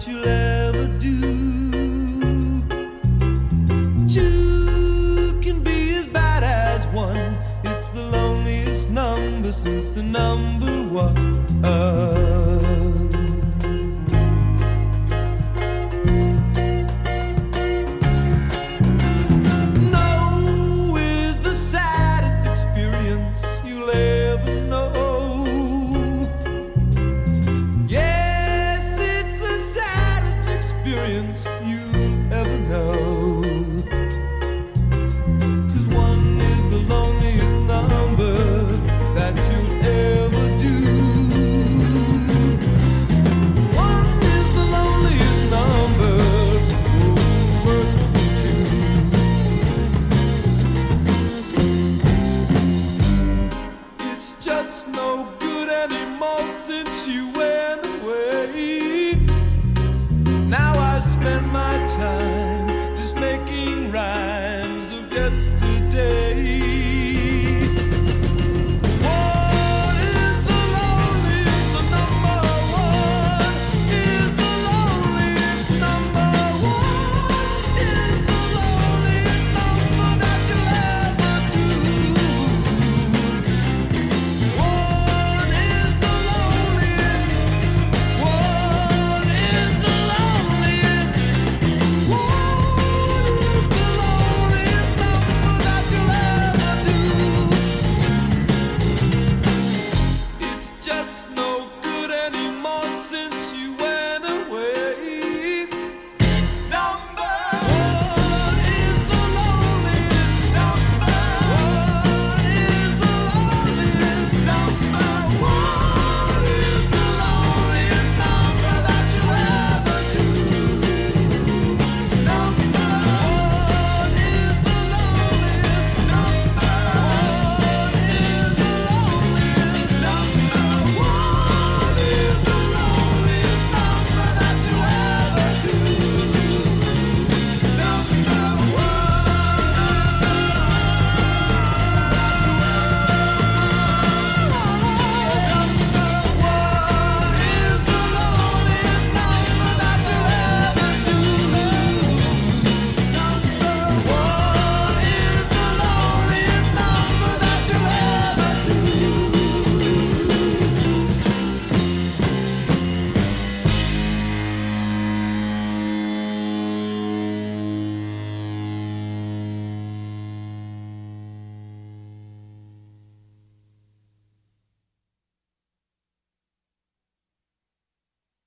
you'll ever do. Two can be as bad as one. It's the loneliest number since the number one. No is the saddest experience you'll ever know. Yes, it's the saddest experience you'll ever know. 'Cause one is the loneliest number that you'll ever do. One is the loneliest number, worse than two. It's just no good anymore since you went.